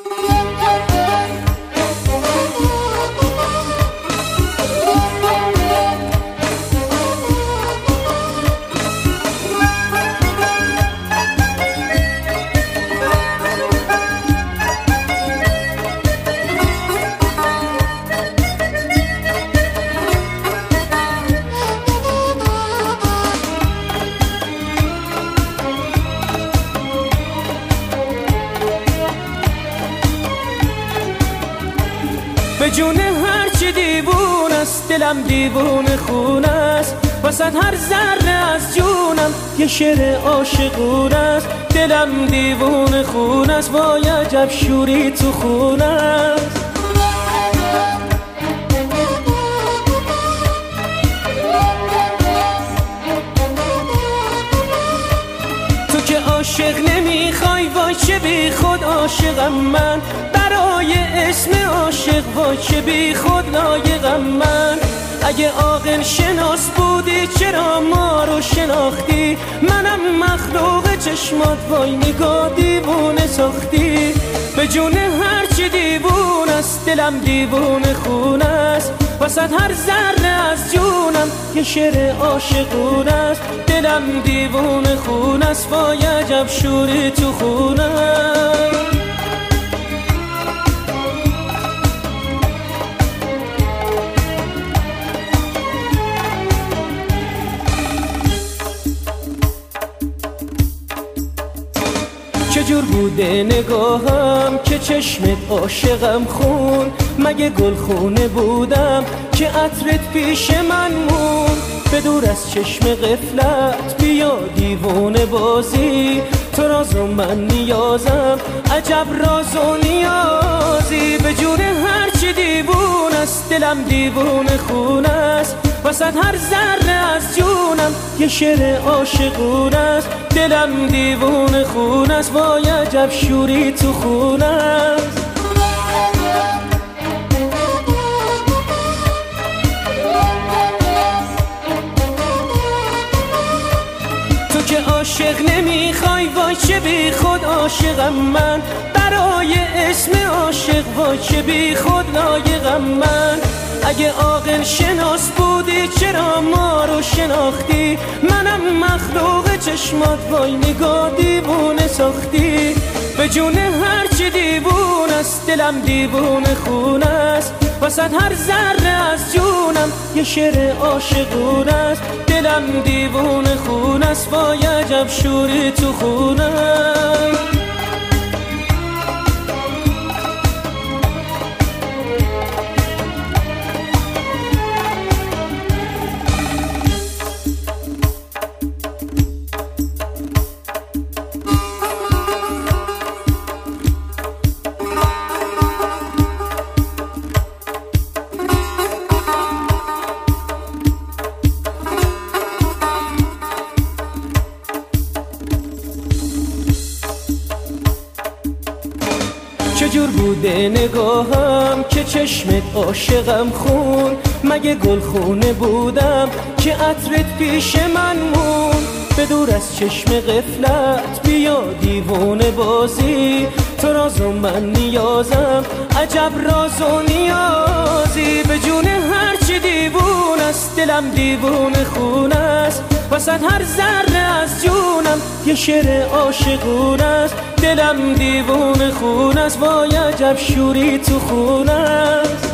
به جون هرچی دیوون است دلم دیوون خون است، واسد هر ذره از جونم یه شعر عاشقون است. دلم دیوون خون است، وای عجب شوری تو خون است. تو که عاشق نمیخوای، وای چه بی خود عاشقم من، برای اسم عاشق وای چه بی خود لایقم من. اگه عاقل شناس بودی چرا ما رو شناختی، منم مخلوق چشمات وای نگاه دیوونه ساختی. به جون هرچی دیوون است دلم دیوون خون است، واسد هر ذره از جونم یه شعر عاشقون است. دلم دیوون خون است، وای عجب شوری تو خون است. چجور بوده نگاهم که چشمت عاشقم خون، مگه گلخونه بودم که عطرت پیش من مون. به دور از چشم غفلت بیا دیوونه بازی، تو راز و من نیازم عجب راز و نیازی. به جون هرچی دیوون است دلم دیوون خون است، واسد هر ذره از جونم یه شعر عاشقون است. دلم دیوون خون است، وای عجب شوری تو خون است. تو که عاشق نمیخوای، وای چه بی خود عاشقم من، برای اسم عاشق وای چه بی خود لایقم من. اگه عاقل شناس بودی چرا ما رو شناختی، منم مخلوق چشمات وای نگاه دیوونه ساختی. به جون هرچی دیوون است دلم دیوون خون است، واسد هر ذره از جونم یه شعر عاشقون است. دلم دیوون خون است، وای عجب شوری تو خون است. چجور بوده نگاهم که چشمت عاشقم خون، مگه گلخونه بودم که عطرت پیش من مون. به دور از چشم غفلت بیا دیوونه بازی، تو راز و من نیازم عجب راز و نیازی. به جون هرچی دیوون است دلم دیوون خون است، واسد هر ذره از جونم یه شعر عاشقون است. دلم دیوون خون است، وای عجب شوری تو خون است.